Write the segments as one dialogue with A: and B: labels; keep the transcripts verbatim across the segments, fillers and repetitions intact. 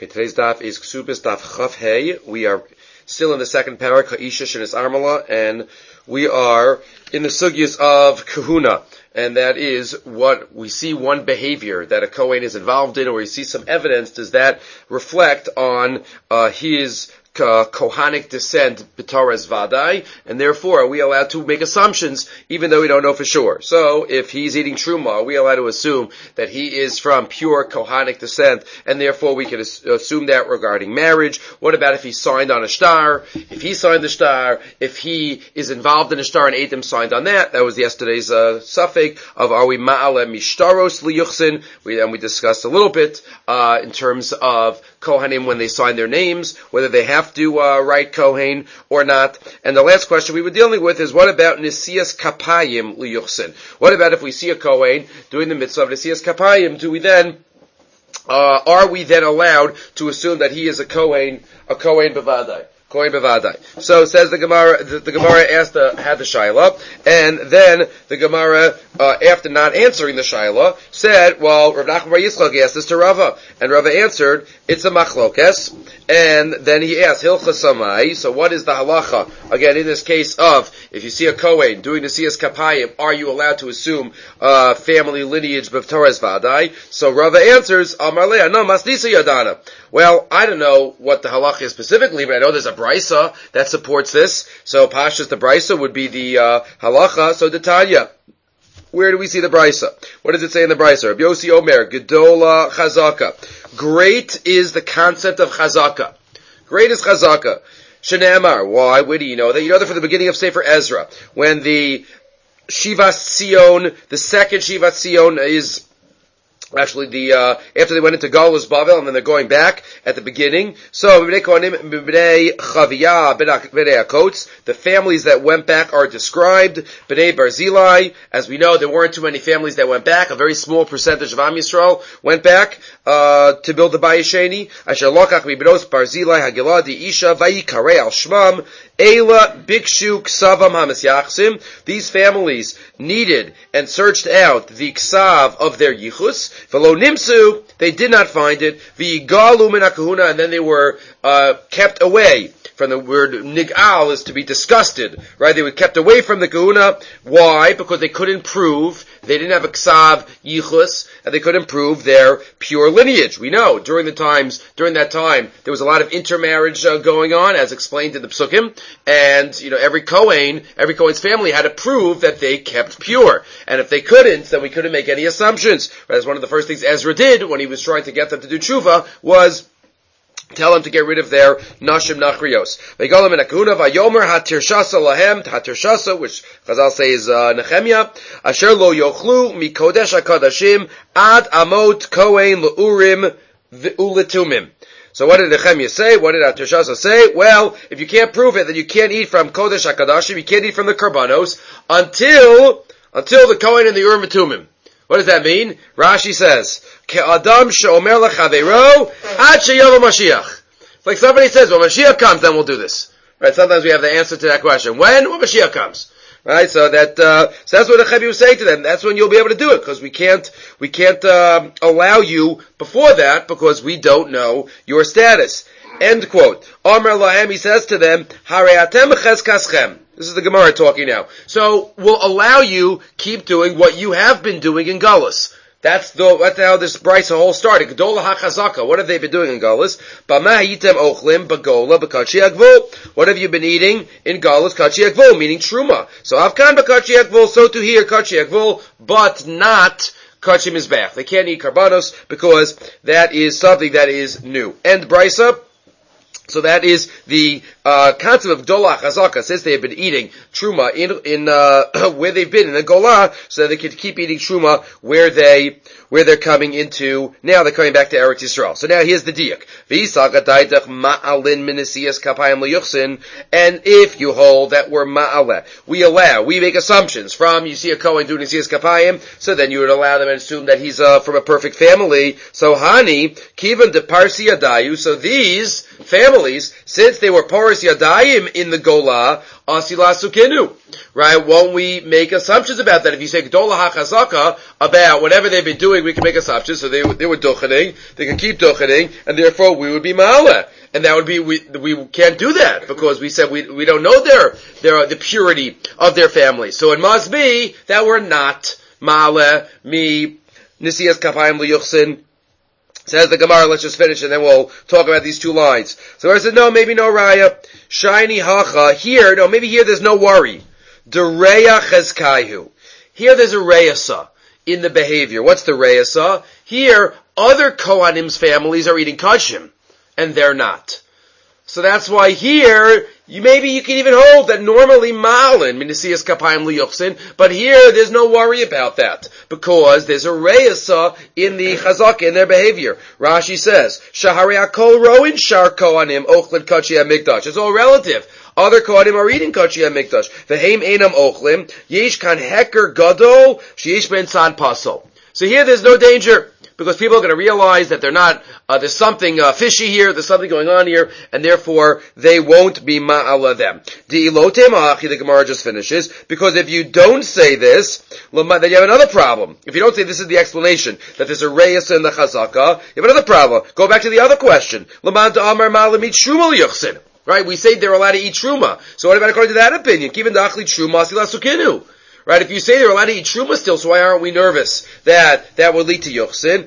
A: Okay, today's daf is Ksubis daf Chaf Hey. We are still in the second parak, Ha'isha Shenis Armala, and we are in the sugyas of kahuna. And that is what we see one behavior that a Kohen is involved in, or we see some evidence. Does that reflect on uh, his Uh, Kohanic descent, B'Torah's Vadai, and therefore are we allowed to make assumptions even though we don't know for sure. So, if he's eating Truma, are we allowed to assume that he is from pure Kohanic descent, and therefore we can as- assume that regarding marriage? What about if he signed on a shtar? If he signed the shtar, if he is involved in a shtar and Adam signed on that, that was yesterday's uh, suffix of are we Ma'ale Mishtaros Liyuchsin, we, and we discussed a little bit uh, in terms of Kohanim when they sign their names, whether they have to uh, write Kohen or not. And the last question we were dealing with is what about Nisias Kapayim Liyuchsin? What about if we see a Kohen doing the mitzvah of Nisias Kapayim? Do we then, uh, are we then allowed to assume that he is a Kohen, a Kohen Bevadai? Kohen Bevadai. So says the Gemara, the, the Gemara asked the, had the Shaila, and then the Gemara, uh, after not answering the Shaila, said, well, Rav Nachman Bar Yitzchak asked this to Rava, and Rava answered, it's a machlokes, and then he asked, Hilchas Samai, so what is the halacha? Again, in this case of, if you see a Kohen doing the Siyas Kapayim, are you allowed to assume, uh, family lineage B'Torah's Vadai? So Rava answers, Amar Leah, no, Masnisa Yadana. Well, I don't know what the halacha is specifically, but I know there's a Brisa that supports this. So Pashas the Brisa would be the uh, halacha. So the Tanya. Where do we see the Brisa? What does it say in the Brisa? Rabbi Yossi Omer, Gedola Chazaka. Great is the concept of Chazaka. Great is Chazaka. Shenamar. Why? Where do you know that? You know that from the beginning of Sefer Ezra, when the Shivas Tzion, the second Shivas Tzion is Actually, the uh, after they went into Galus Bavel, and then they're going back at the beginning. So, the families that went back are described. Bnei Barzilai, as we know, there weren't too many families that went back. A very small percentage of Am Yisrael went back uh, to build the Bayis Sheni. Asher lokach mibnos Barzilai Hagila di Isha vayikare al Shmam Eila Bikshu Ksavam Hamasyachsim. These families needed and searched out the Ksav of their Yichus. V'lo nimsu, they did not find it. V'yigalu min hakahuna, and then they were uh, kept away. From the word nig'al is to be disgusted, right? They were kept away from the kahuna. Why? Because they couldn't prove, they didn't have a ksav yichus, and they couldn't prove their pure lineage. We know, during the times, during that time, there was a lot of intermarriage uh, going on, as explained in the Psukim, and, you know, every Kohen, every Kohen's family had to prove that they kept pure. And if they couldn't, then we couldn't make any assumptions. That's one of the first things Ezra did when he was trying to get them to do tshuva, was tell them to get rid of their nashim nachrios. Ve'galam in akuna vayomer hatirshasa lahem, hatirshasa, which Chazal say is uh, Nehemiah, asher lo yochlu mikodesh hakadashim ad amot kohen leurim uletumim. So what did Nehemiah say? What did Hatirshasa say? Well, if you can't prove it, then you can't eat from kodesh hakadashim, you can't eat from the karbanos until until the kohen and the urim utumim. What does that mean? Rashi says, Ke'adam she'omer l'chaveiro ad she'yavo Mashiach. Like somebody says, when Mashiach comes, then we'll do this. Right? Sometimes we have the answer to that question. When? When Mashiach comes. Right? So that, uh, so that's what the Rebbe was saying to them. That's when you'll be able to do it, because we can't, we can't, uh, allow you before that, because we don't know your status. End quote. Omer lahem, he says to them, Harei atem chezkaschem. This is the Gemara talking now. So, we'll allow you keep doing what you have been doing in Galus. That's the, that's how this Brisa whole started. Gedola HaChazaka. What have they been doing in Galus? Bama yitem ochlim bagola b'kachi agvul. What have you been eating in Galus? Kachi agvul, meaning Truma. So, Avkan b'kachi agvul, so to here kachi agvul, but not kachi mizbech. They can't eat karbanos because that is something that is new. End Brisa. So that is the uh, concept of Gdola Chazaka, since they have been eating Truma in, in uh, where they've been in the Golah, so that they could keep eating Truma where they, where they're coming into, now they're coming back to Eretz Yisrael. So now here's the diak. And if you hold that we're ma'aleh, we allow, we make assumptions from, you see a Kohen doing Nesiyas Kapayim, so then you would allow them and assume that he's uh, from a perfect family. So Hani, Kivan de Parsi Adayu, so these families, since they were Parsi Tavoris Yadayim in the Gola, Asila Sukinu. Right? Won't we make assumptions about that? If you say Gdola HaChazaka, about whatever they've been doing, we can make assumptions. So they, they were duchening, they can keep duchening, and therefore we would be Ma'aleh. And that would be, we, we can't do that, because we said we, we don't know their, their, the purity of their family. So it must be that we're not Ma'aleh, mi, Nisiyas Kapayim L'Yuchsin. Says the Gemara, let's just finish and then we'll talk about these two lines. So I said, no, maybe no raya. Shiny hacha. Here, no, maybe here there's no worry. Dereya chezkaihu. Here there's a reyasa in the behavior. What's the reyasa? Here, other Kohanim's families are eating kashim, and they're not. So that's why here, you, maybe you can even hold that normally ma'alin, minisiyas kapayim liyuchsin, but here there's no worry about that, because there's a reyasa in the chazaka, in their behavior. Rashi says, Shahari akol roin shar kohanim ochlin kachi hamikdash. It's all relative. Other kohanim are eating kachi hamikdash. V'heim einam ochlim, yesh kan heker gadol, sheyesh ben tzad pasol. So here there's no danger, because people are going to realize that they're not, uh, there's something uh, fishy here, there's something going on here, and therefore they won't be ma'ala them. Di'ilote ma'achi, the Gemara just finishes, because if you don't say this, then you have another problem. If you don't say this is the explanation, that there's a reyes in the chazaka, you have another problem. Go back to the other question. L'man ta'amar ma'alam eat shuma liyuchsin. Right, we say they're allowed to eat truma. So what about according to that opinion? Kivin da'achli truma sila sukinu. Right, if you say they're allowed to eat truma still, so why aren't we nervous that that would lead to yuchsin?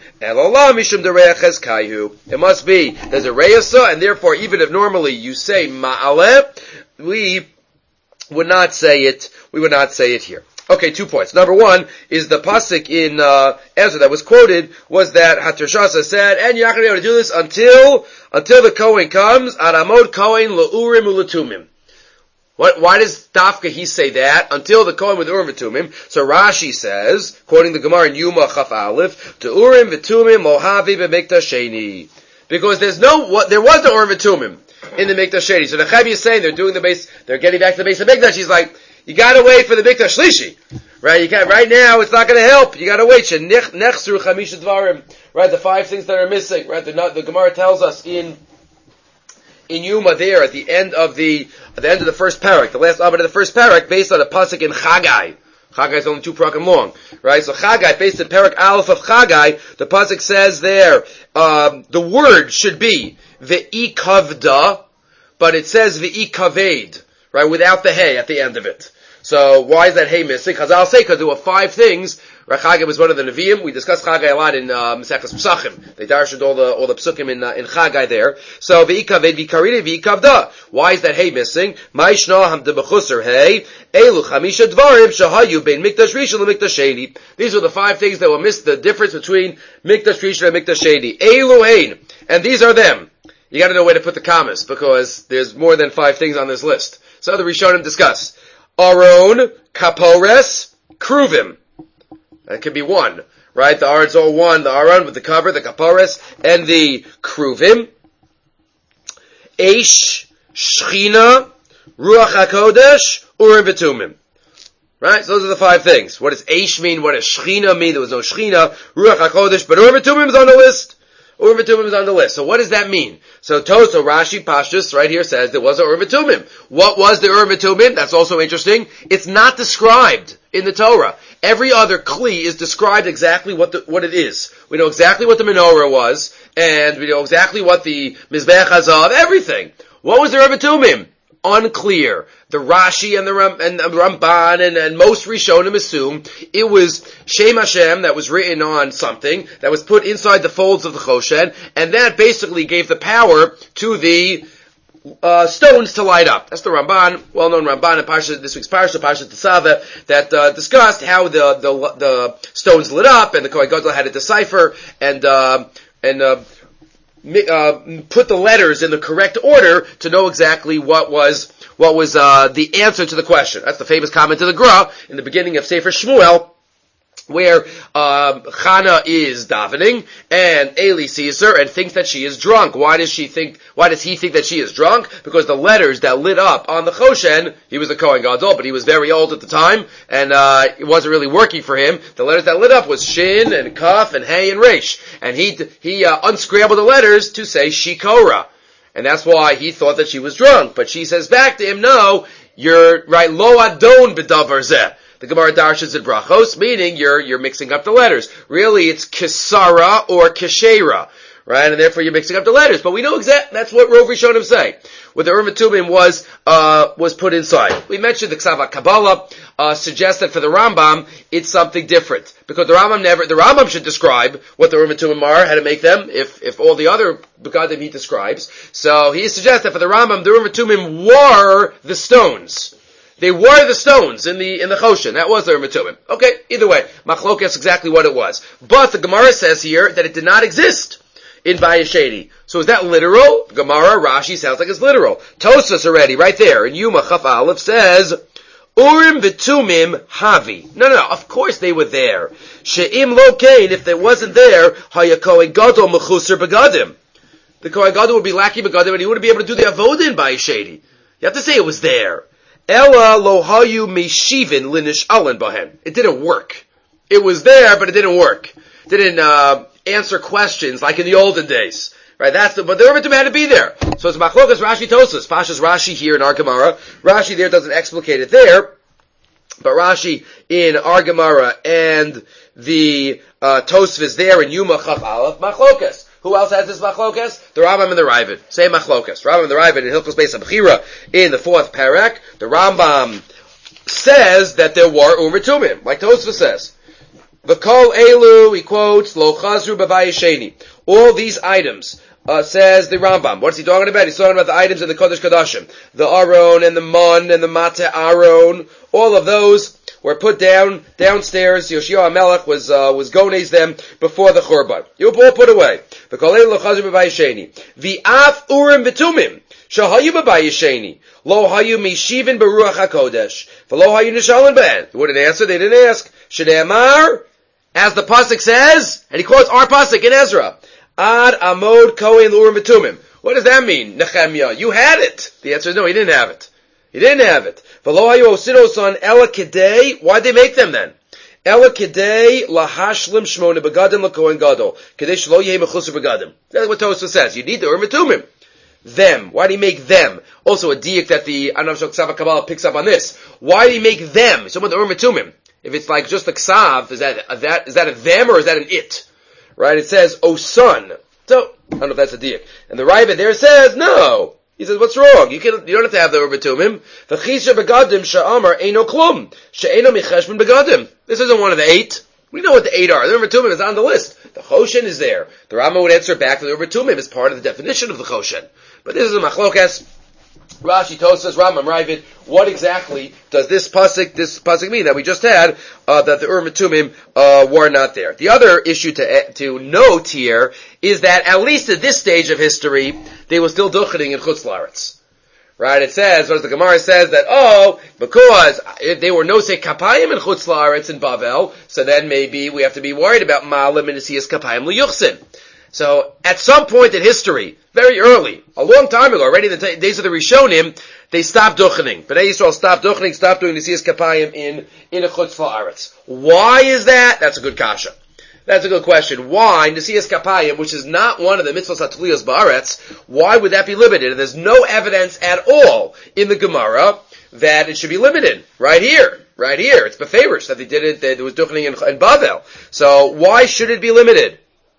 A: It must be there's a reyasa, and therefore, even if normally you say ma'aleh, we would not say it. We would not say it here. Okay, two points. Number one is the pasuk in uh, Ezra that was quoted was that Hatarshasa said, and you're not going to be able to do this until until the Kohen comes. Aramod Kohen la'urim u'latumim. What, why does Dafka he say that? Until the Kohen with Urim V'tumim. So Rashi says, quoting the Gemara in Yuma Chaf Aleph, to Urim V'tumim Mohavi B'Mikdash Sheni. Because there's no, what, there was no Urim V'tumim in the Mikdash Sheni. So the Chavi is saying they're doing the base, they're getting back to the base of Mikdash. He's like, you gotta wait for the Mikdash Shlishi. Right? You can't, right now it's not gonna help. You gotta wait. Nechsru Chamisha Dvarim. Right? The five things that are missing. Right? The, the Gemara tells us in, in Yuma there at the end of the at the end of the first parak, the last Amud of the first parak, based on a pasuk in Chagai. Chagai is only two parakim long, right? So Chagai, based on parak Aleph of Chagai, the pasuk says there um, the word should be ve'ikavda, but it says ve'ikaved, right, without the hey at the end of it. So why is that hey missing? Because I'll say because there were five things. Chagai was one of the Nevi'im. We discussed Chagai a lot in uh, Maseches Pesachim. They darshed all the all the Pesukim in uh, in Chagai there. So ve'ikaved v'karine v'ikavda. Why is that hey missing? Ma'ishna hamde b'chuser hey elu chamisha dvarim shahayu bein mikdash rishon and mikdash sheni. These were the five things that were missed. The difference between mikdash rishon and mikdash sheni. Elu hein, and these are them. You got to know where to put the commas because there's more than five things on this list. So the Rishonim discuss Aron, Kapores, Kruvim. That could be one, right? The Aron's all one. The Aron with the cover, the Kapores, and the Kruvim. Eish, Shechina, Ruach HaKodesh, Urim V'tumim. Right? So those are the five things. What does Eish mean? What does Shechina mean? There was no Shechina. Ruach HaKodesh, but Urim V'tumim is on the list. Urim V'tumim is on the list. So what does that mean? So Toso, Rashi, Pashtus, right here says there was an Urim V'tumim. What was the Urim V'tumim? That's also interesting. It's not described in the Torah. Every other kli is described exactly what the, what it is. We know exactly what the menorah was, and we know exactly what the Mizbech Hazav, everything. What was the Urim V'tumim? Unclear. The Rashi and the, Ram, and the Ramban and, and most Rishonim assume it was Shem Hashem that was written on something that was put inside the folds of the Choshen, and that basically gave the power to the uh, stones to light up. That's the Ramban, well-known Ramban in Parsha, this week's Parsha, Parsha Tesaveh, that uh, discussed how the, the the stones lit up, and the Kohen Gadol had to decipher and uh, and uh, Uh, put the letters in the correct order to know exactly what was what was uh, the answer to the question. That's the famous comment of the Gra in the beginning of Sefer Shmuel, where uh, Chana is davening and Eli sees her and thinks that she is drunk. Why does she think? Why does he think that she is drunk? Because the letters that lit up on the Choshen, he was a Kohen Gadol, but he was very old at the time, and uh, it wasn't really working for him. The letters that lit up was Shin and Kaf and Hey and Resh, and he he uh, unscrambled the letters to say Shikora. And that's why he thought that she was drunk. But she says back to him, no, you're, right, lo adon b'davar zeh. The Gemara darshans in brachos, meaning you're, you're mixing up the letters. Really, it's kisara or keshera. Right, and therefore you're mixing up the letters. But we know exactly, that's what Rov Rishonim say. What the Urim Tumim was, uh, was put inside. We mentioned the Ksav Kabbalah, uh, suggests that for the Rambam, it's something different. Because the Rambam never, the Rambam should describe what the Urim Tumim are, how to make them, if, if all the other Begadim he describes. So he suggests that for the Rambam, the Urim Tumim were the stones. They were the stones in the, in the Choshen. That was the Urim Tumim. Okay, either way, Machlok is exactly what it was. But the Gemara says here that it did not exist in Bayesheni. So is that literal? Gemara, Rashi sounds like it's literal. Tosas already, right there, in Yuma Chaf Aleph says, Urim v'tumim havi. No, no, no, of course they were there. She'im lo kain, if they wasn't there, haya kohen gadol mechuser begadim. The kohen gadol would be lacking begadim, and he wouldn't be able to do the avodah in Bayesheni. You have to say it was there. Ella lo hayu meshivin linish alin bahen. It didn't work. It was there, but it didn't work. It didn't, uh, answer questions like in the olden days. Right, that's the, but the Urim Tumim had to be there. So it's Machlokas Rashi Tosas. Pashas Rashi here in our Gemara. Rashi there doesn't explicate it there, but Rashi in our Gemara and the, uh, Tosfos there in Yuma Chaf Aleph, Machlokas. Who else has this Machlokas? The Rambam and the Ravid. Same Machlokas. Rambam and the Ravid in Hilchos Beis HaBechira in the fourth parak. The Rambam says that there were Urim Tumim, like Tosfos says. V'kol elu, he quotes, lo chazru b'vayesheni. All these items, uh, says the Rambam. What's he talking about? He's talking about the items in the Kodesh Kodashim. The Aron and the Mon and the Mate Aron. All of those were put down, downstairs. Yoshio HaMelech was, uh, was gones them before the Churban. You were all put away. V'kol elu lo chazru b'vayesheni. V'af urim v'tumim. Shahayu b'vayesheni. Lo hayu mishivin b'ruach HaKodesh. V'lo hayu nishalin b'en. They wouldn't answer, they didn't ask. Shneimar, as the pasuk says, and he quotes our pasuk in Ezra, Ad Amod Kohen Urim V'tumim. What does that mean, Nehemiah? You had it. The answer is no, he didn't have it. He didn't have it. V'lo hayu osinos on Ela Kedei. Why'd they make them then? Ela Kedei lahashlim shmona begadim lakohen gadol. Kedei shlo yehi mechusar begadim. That's what Tosfos says. You need the Urim V'tumim. Them. Why do you make them? Also a diak that the Anav Shal Ksav Kabbalah picks up on this. Why do you make them? Someone the Urim V'tumim. If it's like just a ksav, is that a, that is that a them or is that an it? Right? It says, "O son." So I don't know if that's a diak. And the Ravid there says, no. He says, "What's wrong? You can you don't have to have the Urim V'tumim." V'chisha begadim she'amar eino klum she'eino micheshbon begadim. This isn't one of the eight. We know what the eight are. The Urim V'tumim is on the list. The Choshen is there. The Rambam would answer back that the Urim V'tumim is part of the definition of the Choshen. But this is a machlokas. Rashi, Tosfos, Rambam, Ravid. What exactly does this pasuk, this pasuk mean that we just had, uh, that the Urim Tumim, uh, were not there? The other issue to, to note here is that at least at this stage of history, they were still duchening in Chutz La'aretz. Right? It says, as the Gemara says that, oh, because if they were nosei kapayim in Chutz La'aretz in Bavel, so then maybe we have to be worried about malam and nesiyas kapayim liyuchsin. So, at some point in history, very early, a long time ago, already in the t- days of the Rishonim, they stopped duchening. Bnei Yisrael stopped duchening, stopped doing nesiyas kapayim in, in a Chutz La'aretz. Why is that? That's a good kasha. That's a good question. Why nesiyas kapayim, which is not one of the mitzvos hatliyos ba'aretz, why would that be limited? And there's no evidence at all in the Gemara that it should be limited. Right here. Right here. It's befavorish that they did it, that it was duchening in, in Bavel. So, why should it be limited?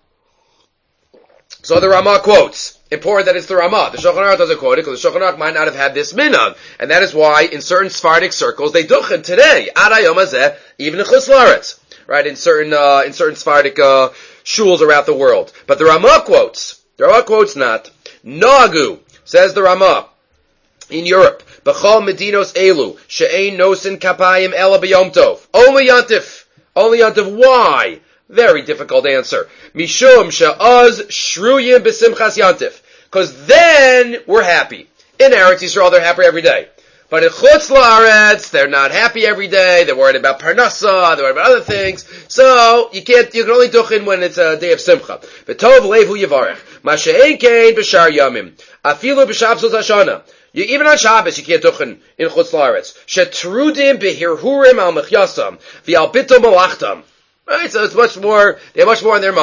A: So the Ramah quotes. Important that it's the Ramah. The Shulchan Aruch doesn't quote it because the Shulchan Aruch might not have had this minhag. And that is why in certain Sephardic circles they duchen today. Ad hayom hazeh, even in Chutz La'aretz. Right? In certain, uh, in certain Sephardic, uh, shuls around the world. But the Ramah quotes. The Ramah quotes not. Noagu, says the Ramah, in Europe. B'chol medinos elu, she'ein nosin kapayim ela b'yom tov. Only Yantif. Only Yantif. Why? Very difficult answer. Mishum she'az shruyim b'simchas yantif. Because then we're happy. In Eretz Yisrael, they're happy every day. But in Chutz La'aretz, they're not happy every day. They're worried about parnasa. They're worried about other things. So you can't. You can only duchen when it's a day of simcha. V'tov levu yivarech. Ma she'ein kein b'shar yamim. Afilu b'shabsos hashana. You, even on Shabbos, you can't duchen in Chutz La'aretz. She'trudim b'hirhurim al mechyasam v'al bitom malachtam. Right, so it's much more, they have much more on their mind.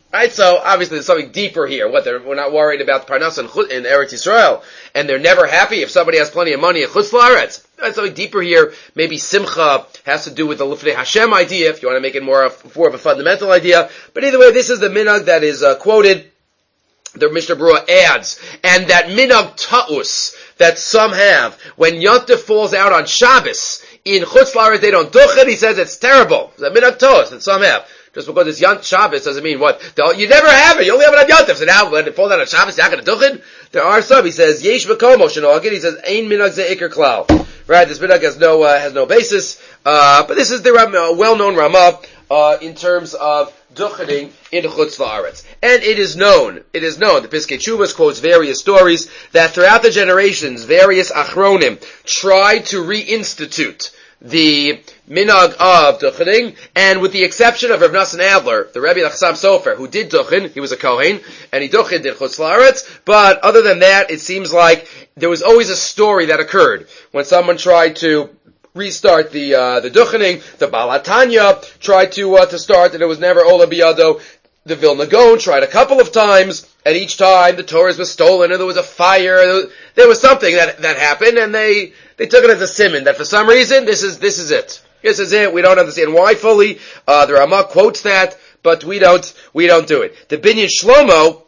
A: Right, so obviously there's something deeper here. What, they're, we're not worried about Parnas in, in Eretz Yisrael, and they're never happy if somebody has plenty of money in Chutz La'aretz. There's something deeper here. Maybe Simcha has to do with the Lifnei Hashem idea, if you want to make it more of, more of a fundamental idea. But either way, this is the minhag that is uh, quoted. The Mishnah Berurah adds, and that minhag ta'us that some have, when Yontif falls out on Shabbos, in Chutz La'aretz they don't duchen, he says it's terrible. It's a minhag ta'us that some have. Just because it's Yont Shabbos doesn't mean what? You never have it. You only have it on Yontif. So now when it falls out on Shabbos, you're not going to duchen? There are some. He says, Yesh v'komo shenogin. He says, Ein minhag ze ikar klal. Right? This minhag has no, uh, has no basis. Uh, but this is the uh, well-known Ramah, uh, in terms of duchening in Chutz La'aretz. And it is known, it is known, the Piskei Teshuvos quotes various stories that throughout the generations, various achronim tried to reinstitute the minhag of duchening, and with the exception of Rav Nosson Adler, the Rebbe Chassam Sofer, who did duchen, he was a Kohen, and he duchened in Chutz La'aretz, but other than that, it seems like there was always a story that occurred when someone tried to restart the uh, the duchening. The Baal HaTanya tried to uh, to start, and it was never Ola Biyado. The Vilna Gaon tried a couple of times, and each time the Torahs was stolen, and there was a fire. There was something that that happened, and they they took it as a siman that for some reason this is this is it. This is it. We don't understand why fully. Uh, the Ramah quotes that, but we don't we don't do it. The Binyan Shlomo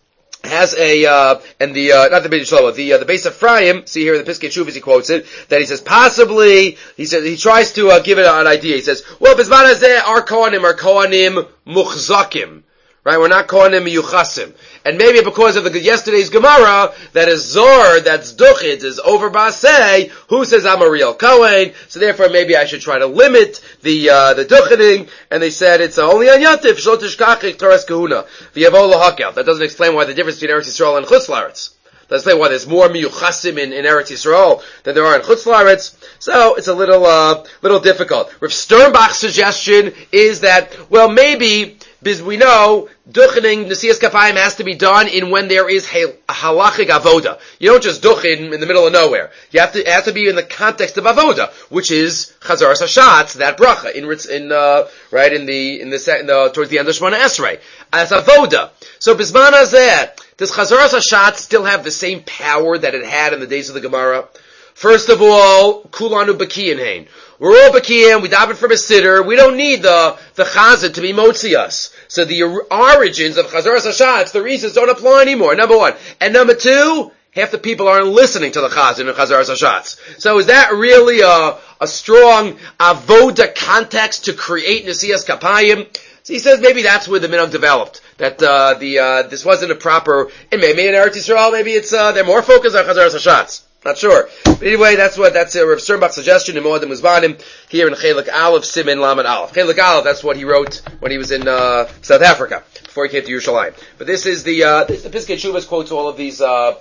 A: has a, uh, and the, uh, not the Binyan Shlomo, the, uh, the Beis Ephraim, see here in the Piskei Teshuvos he quotes it, that he says possibly, he says, he tries to, uh, give it an idea. He says, well, Bizman Hazeh, our Kohanim are Kohanim Muchzakim. Right? We're not Kohanim Miyuchasim. And maybe because of the yesterday's Gemara, that is Zor, that's Duchit, is over Basei, who says I'm a real Kohen, so therefore maybe I should try to limit the, uh, the Duchiting, and they said it's uh, only on Yantif, Shlo Tishkachik Torah Kahuna, V'yavo L'Hakel. That doesn't explain why the difference between Eretz Yisrael and Chutz La'aretz. Doesn't explain why there's more Miyuchasim in, in Eretz Yisrael than there are in Chutz La'aretz. So it's a little, uh, little difficult. Rav Sternbach's suggestion is that, well, maybe, because we know, duchening, Nesias Kapayim has to be done in when there is halachic avoda. You don't just duchen in the middle of nowhere. You have to, it has to be in the context of avoda, which is Chazaras Hashatz, that bracha, in, in, uh, right, in the, in the, in the towards the end of Shemona Esrei. As avoda. So, Bisman Hazeh, does Chazaras Hashatz still have the same power that it had in the days of the Gemara? First of all, Kulanu Bakiyin Hain. We're all Bakiyim, we daven from a sitter, we don't need the, the Chazan to be motzi us. So the origins of Chazaras Hashatz, the reasons don't apply anymore, number one. And number two, half the people aren't listening to the Chazan in Chazaras Hashatz. So is that really a, a strong avoda context to create Nesias Kapayim? So he says maybe that's where the minhag developed. That, uh, the, uh, this wasn't a proper, and maybe in Eretz Yisrael, maybe it's, uh, they're more focused on Chazaras Hashatz. Not sure. But anyway, that's what, that's uh, Rav Sternbach's suggestion in Moedim Muzbanim, here in Chelik Aleph, Siman Lamed Aleph. Chelik Aleph, that's what he wrote when he was in, uh, South Africa, before he came to Yerushalayim. But this is the, uh, this, the Piskei Teshuvos quotes all of these, uh,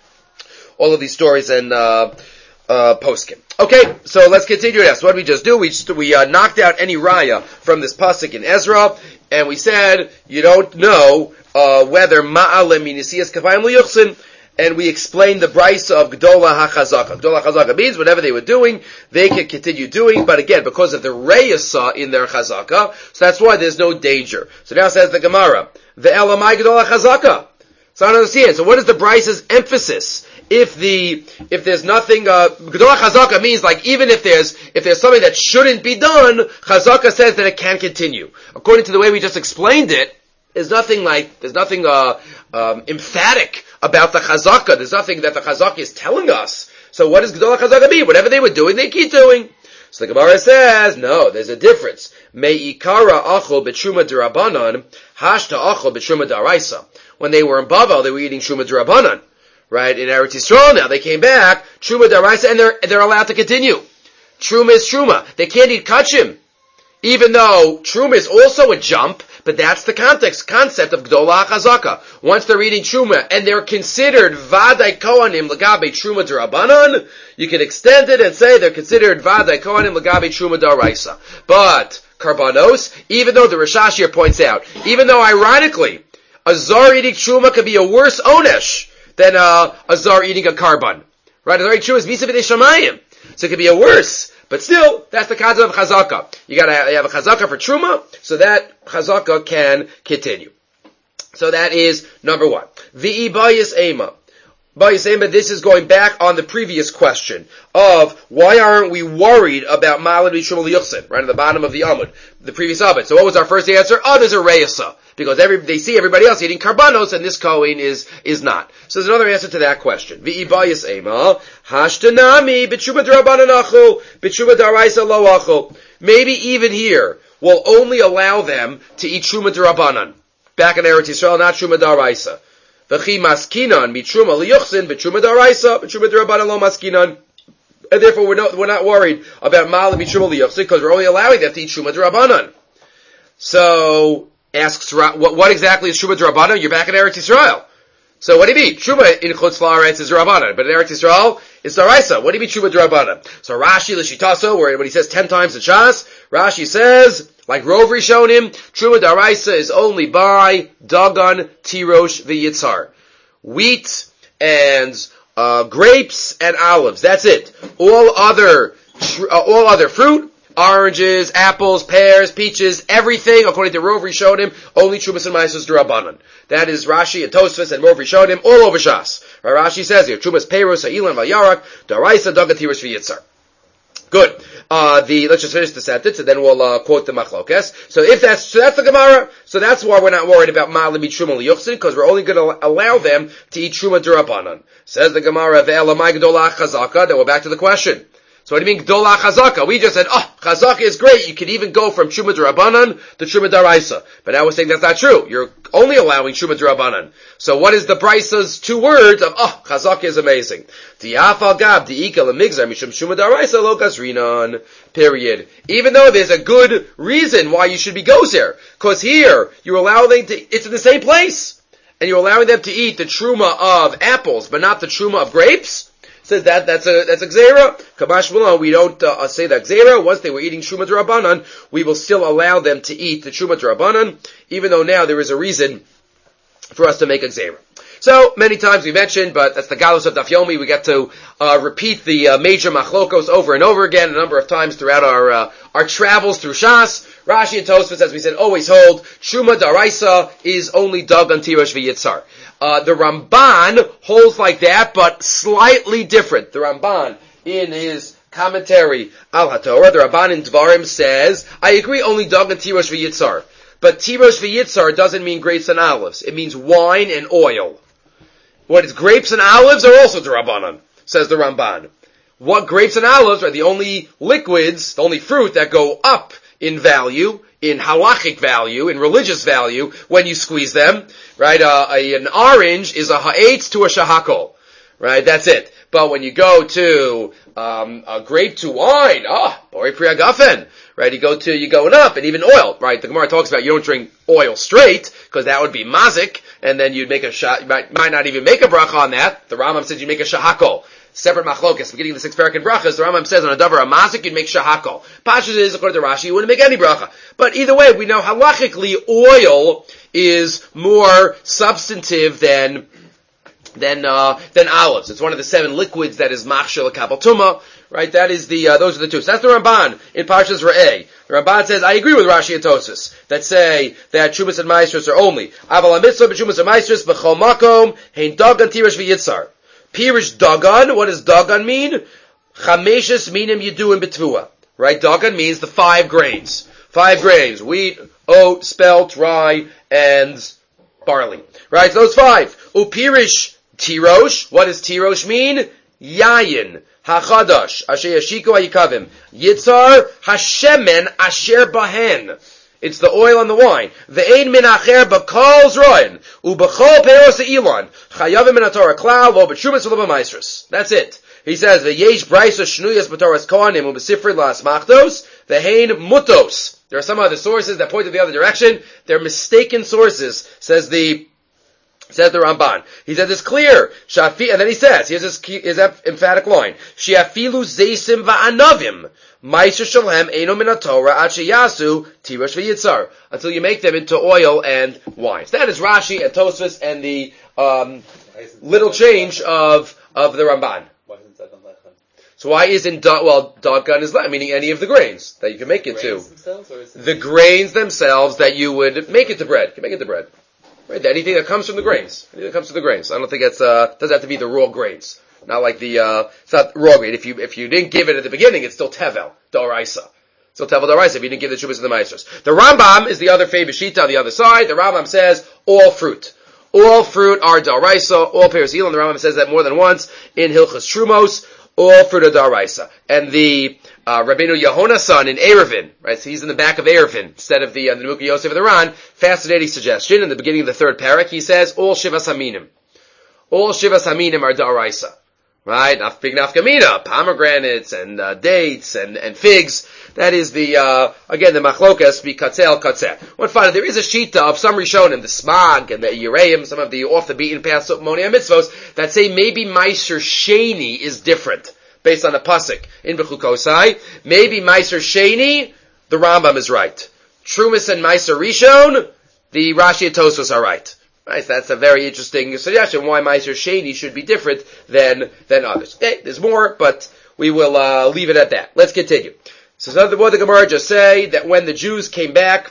A: all of these stories and, uh, uh, poskim. Okay, so let's continue this. What did we just do? We just, we, uh, knocked out any raya from this pasuk in Ezra, and we said, you don't know, uh, whether Ma'aleh Minisias Kapayim Liyuchsin, and we explained the brisa of Gdola HaChazaka. Gdola HaChazaka means whatever they were doing, they can continue doing, but again, because of the reyasa in their Chazaka, so that's why there's no danger. So now says the Gemara, the Elamai Gdola HaChazaka. So I don't understand. So what is the brisa's emphasis? If the, if there's nothing, uh, Gdola HaChazaka means like even if there's, if there's something that shouldn't be done, Chazaka says that it can continue. According to the way we just explained it, there's nothing like, there's nothing, uh, um, emphatic about the Chazaka. There's nothing that the Chazaka is telling us. So what does Gdola Chazaka mean? Whatever they were doing, they keep doing. So the Gemara says, no, there's a difference. Me'ikara achol b'truma d'Rabbanan, hashta achol b'truma d'Araisa. When they were in Bavel, they were eating truma d'Rabbanan. Right? In Eretz Yisrael now, they came back, truma d'Araisa, and they're, they're allowed to continue. Truma is truma. They can't eat kachim. Even though truma is also a jump, but that's the context, concept of Gdola HaChazaka. Once they're eating truma, and they're considered Vadai Kohanim Lagabe Truma D'Rabbanan, you can extend it and say they're considered Vadai Kohanim Lagabe Truma D'Oraisa. But, Karbanos, even though the Rishash here points out, even though ironically, a Zar eating truma could be a worse onesh than uh, a Zar eating a karban. Right? A Zar eating truma is Misa B'nei Shamayim. So it could be a worse. But still, that's the concept of chazaka. You gotta have, you have a chazaka for truma, so that chazaka can continue. So that is number one. V'i bayis ema. Bayis ema, this is going back on the previous question of why aren't we worried about Ma'aleh B'Truma L'Yuchsin, right at the bottom of the Amud, the previous Amud. So what was our first answer? Oh, there's a Reisa. Because every, they see everybody else eating karbanos, and this Kohen is, is not. So there's another answer to that question. V'i bayis ema, hashtanami, b'tshuma d'Rabbanan achu, b'tshuma d'Oraisa lo achu. Maybe even here, we'll only allow them to eat Truma d'Rabbanan. Back in Eretz Yisrael, not Truma d'Oraisa. V'chi maskinan, b'tshuma l'yuchsin, b'tshuma d'Oraisa, b'tshuma d'Rabbanan lo maskinan. And therefore we're not, we're not worried about Ma'aleh b'tshuma l'yuchsin, because we're only allowing them to eat Truma d'Rabbanan. So, asks, what, what exactly is Truma d'Rabbanan? You're back in Eretz Yisrael. So what do you mean? Truma in Chutz La'aretz is D'Rabbanan, but in Eretz Yisrael it's D'Oraisa. What do you mean Truma d'Rabbanan? So Rashi l'shitaso, where when he says ten times in Shas, Rashi says, like Rov Rishonim, Truma d'Oraisa is only by Dagan, Tirosh, v'Yitzhar. Wheat and uh, grapes and olives. That's it. All other tr- uh, all other fruit, oranges, apples, pears, peaches, everything, according to Rov Rishonim, only Trumas and Maisos d'Rabbanan. That is Rashi and Tosfos and Rov Rishonim all over Shas. Right, Rashi says here, Trumas Peiros, Ha'ilan, Vayarak, D'Oraisa, Dagan, Tirosh, v'Yitzhar. Good. Uh, the, let's just finish the sentence and then we'll, uh, quote the Machlokes. So if that's, so that's the Gemara. So that's why we're not worried about Ma'aleh B'Truma L'Yuchsin, because we're only going to allow them to eat Truma d'Rabbanan. Says the Gemara, Ve'elamai G'dolah Chazaka. Then we're back to the question. So what do you mean G'dolah Chazaka? We just said, oh, Chazaka is great. You can even go from Truma d'Rabbanan to Truma d'Oraisa. But now we're saying that's not true. You're only allowing Truma d'Rabbanan. So what is the Braisa's two words of, oh, Chazaka is amazing? Di'afal gab di'ika l'migzar mishum Truma d'Oraisa lo gazrinan. Period. Even though there's a good reason why you should be gozer. Because here, you're allowing to, it's in the same place. And you're allowing them to eat the Truma of apples, but not the Truma of grapes. Says that, that's a, that's a Gzeira. Kamash Malon, we don't uh, say that Gzeira. Once they were eating Truma d'Rabbanan, we will still allow them to eat the Truma d'Rabbanan, even though now there is a reason for us to make a Gzeira. So, many times we mentioned, but that's the Galus of Daf Yomi, we get to uh, repeat the uh, major machlokos over and over again a number of times throughout our uh, our travels through Shas. Rashi and Tosfos, as we said, always hold, Truma d'Oraisa is only Dagan, Tirosh, v'Yitzhar. Uh, the Ramban holds like that, but slightly different. The Ramban, in his commentary Al HaTorah, the Ramban in Dvarim says, I agree only Dagan, Tirosh, v'Yitzhar. But Tirosh, v'Yitzhar doesn't mean grapes and olives. It means wine and oil. What is grapes and olives are also D'Rabbanan, says the Ramban. What grapes and olives are the only liquids, the only fruit that go up in value, in halachic value, in religious value, when you squeeze them, right? Uh, a, an orange is a ha'etz to a shahakol, right? That's it. But when you go to um, a grape to wine, ah, oh, bori priagafen, right? You go to, you going up, and even oil, right? The Gemara talks about you don't drink oil straight, because that would be mazik, and then you'd make a shah, you might, might not even make a bracha on that. The Rambam says you make a shahakol. Separate machlokas, beginning of the six parak in brachas, the Rambam says on a davar amazik, you'd make shahakol. Pashas is, according to Rashi, you wouldn't make any bracha. But either way, we know halachically oil is more substantive than, than, uh, than olives. It's one of the seven liquids that is machshel kabal tuma, right? That is the, uh, those are the two. So that's the Ramban in Parshas Re'eh. The Ramban says, I agree with Rashi and Tosfos that say that Trumas and Maestros are only Aval HaMitzvah, B'Trumas and Maestros, B'chol Makom, Hein Dagan, Tirosh, v'Yitzhar. Pirish Dagan, what does Dagan mean? Chameshes minim Yeduim B'Tvua. Right? Dagan means the five grains. Five grains. Wheat, oat, spelt, rye, and barley. Right? So those five. Upirish Tirosh. What does Tirosh mean? Yayin. Hachadash. Asher Yashiko Hayikavim. Yitzhar. Hashemen Asher Bahen. It's the oil and the wine. Ve'ein min acher b'kol zroin u'b'chol peros ha'ilon chayavim min haTorah klal lo b'trumas v'lo b'maisros. That's it. He says ve'yesh braysos shnuyas b'toras kohanim u'b'sifrid la'asmachtos ve'hein mutos. There are some other sources that point in the other direction. They're mistaken sources, says the says the Ramban. He says it's clear. Shafi, and then he says, here's his, his emphatic line. Shiafilu zeisim va'anavim. Ma'aser shalhem eino min haTorah ad sheyasu tirosh v'yitzar. Until you make them into oil and wine. So that is Rashi and Tosfos and the um, little change of of the Ramban.
B: Why isn't Dagan lechem?
A: So why isn't da- well Dagan is lechem, meaning any of the grains that you can make it to.
B: Themselves, or is it
A: the grains themselves that you would make it to bread. You can make it to bread. Right? Anything that comes from the grains. Anything that comes from the grains. I don't think it's, uh, doesn't have to be the raw grains. Not like the, uh, it's not raw grain. If you, if you didn't give it at the beginning, it's still tevel, d'oraisa. Still tevel d'oraisa if you didn't give the Shumas and the Maestros. The Rambam is the other favorite shita on the other side. The Rambam says all fruit. All fruit are d'oraisa, all pears heal, and the Rambam says that more than once in Hilchas Trumos. All fruit of d'oraisa. And the uh, Rabbeinu Yehona's son in Erevin, right? So he's in the back of Erevin instead of the uh, the Nebuchadnezzar Yosef of the Ran. Fascinating suggestion. In the beginning of the third parak, he says all shivas haminim. All shivas haminim are d'oraisa, right? Not big nafkamina, pomegranates and uh, dates and and figs. That is the uh again the machlokas be katzel katzeh. One final, there is a shita of some Rishonim, the Smag and the Yereim, some of the off the beaten path Monia mitzvos that say maybe Meiser Sheni is different based on the pasuk in Bechukosai. Maybe Meiser Sheni, the Rambam is right. Trumas and Meiser Rishon, the Rashi and Tosfos are right. Right, so that's a very interesting suggestion why Meiser Sheni should be different than than others. Okay, there's more, but we will uh leave it at that. Let's continue. So what the Gemara just say, that when the Jews came back,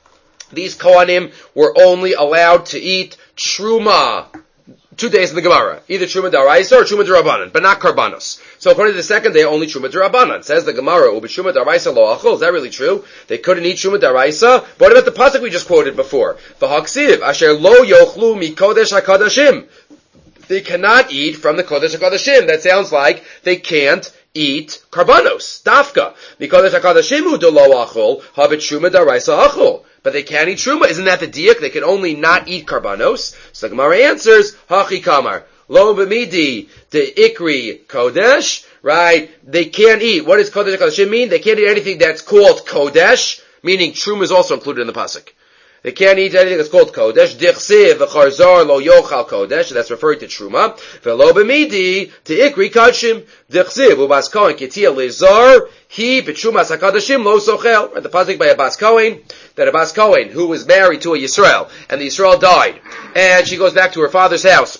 A: these Kohanim were only allowed to eat Truma. Two days in the Gemara. Either Truma d'oraisa or Truma d'Rabbanan, but not Karbanos. So according to the second day, only Truma d'Rabbanan. Says the Gemara, Ubi Truma d'oraisa lo achol. Is that really true? They couldn't eat Truma d'oraisa? But what about the pasuk we just quoted before? V'haksiv, asher lo yochlu mi kodesh HaKodashim. They cannot eat from the Kodesh HaKodashim. That sounds like they can't eat karbanos, dafka. Because HaKodashimu do lo achol, havit Truma d'oraisa achol. But they can't eat truma. Isn't that the diak? They can only not eat karbanos. So the Gemara answers, hachi kamar. Lo b'midi, the ikri kodesh, right? They can't eat. What does kodesh kodeshim mean? They can't eat anything that's called kodesh, meaning truma is also included in the pasuk. They can't eat anything that's called kodesh. Dichsiv v'charzar lo yochal kodesh. That's referring to truma. V'lo b'midi to ikri kodshim. Dichsiv u'bas kohen kitia lezar he b'trumas hakadashim lo sochel. The pasuk by Abbas Cohen that Abbas Cohen, who was married to a Yisrael, and the Yisrael died, and she goes back to her father's house.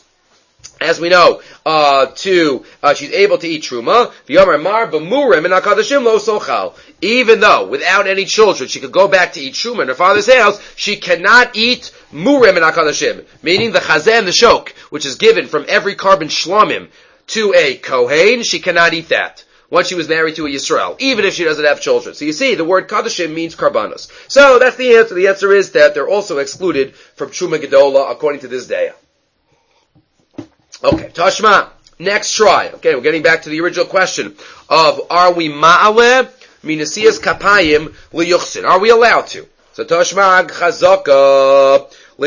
A: As we know, uh, to, uh, she's able to eat truma. V'yomer mar b'murim and hakadashim lo sochal. Even though, without any children, she could go back to eat truma in her father's house, she cannot eat murim and hakadashim, meaning the chazeh and the shok, which is given from every carbon shlomim to a kohen, she cannot eat that. Once she was married to a Yisrael, even if she doesn't have children. So you see, the word kadashim means karbanos. So that's the answer. The answer is that they're also excluded from Truma Gedola according to this day. Okay, Tashma, next try. Okay, we're getting back to the original question of are we ma'aleh minasiyas kapayim liyuchsin? Are we allowed to? So Tashma chazaka